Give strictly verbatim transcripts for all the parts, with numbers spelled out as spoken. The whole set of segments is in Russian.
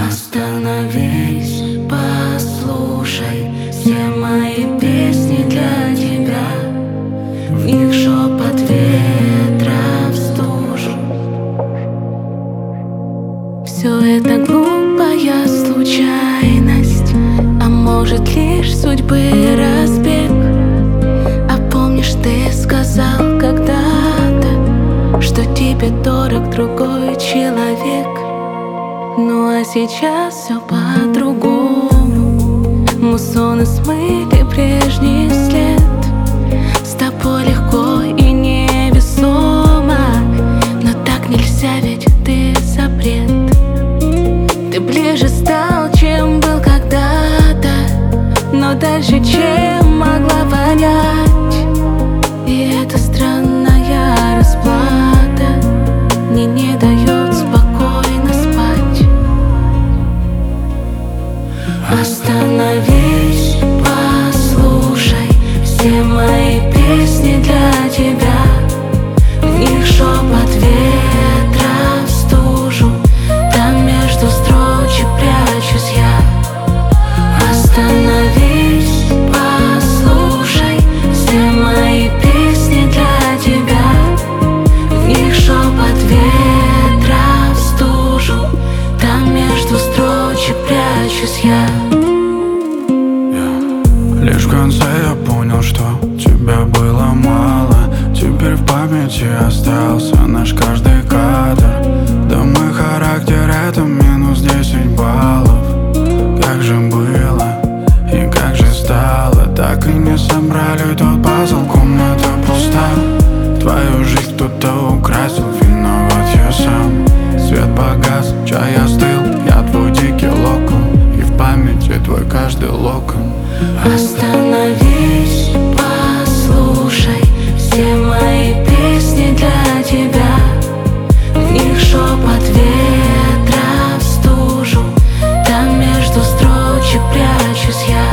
Остановись, послушай все мои песни для тебя. В них шепот ветра в стужу. Все это глупая случайность, а может лишь судьбы разбег. А помнишь, ты сказал когда-то, что тебе дорог другой человек. Ну а сейчас все по-другому. Муссоны смыли прежний след. С тобой легко и невесомо, но так нельзя, ведь ты запрет. Ты ближе стал, чем был когда-то, но дальше, чем могла понять. И эта странная расплата мне не дает спокойно спать. Остановись, послушай все мои песни для тебя. В них шепот ветра в стужу, там между строчек прячусь я. Остановись, послушай все мои песни для тебя. В них шепот ветра в стужу, там между строчек прячусь я. Лишь в конце я понял, что тебя было мало. Теперь в памяти остался наш каждый кадр. Да мой характер — это минус десять баллов. Как же было и как же стало, так и не собрали тот пазл. Комната пуста, твою жизнь кто-то украсил, виноват я сам. Свет погас, чай остыл, я твой дикий локон, и в памяти твой каждый локон. Остановись, послушай все мои песни для тебя. В них шепот ветра в стужу, там между строчек прячусь я.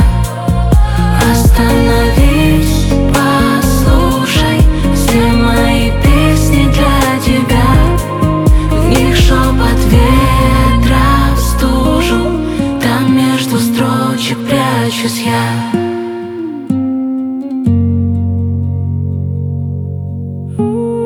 Остановись, послушай все мои песни для тебя. В них шепот ветра в стужу, там между строчек прячусь я.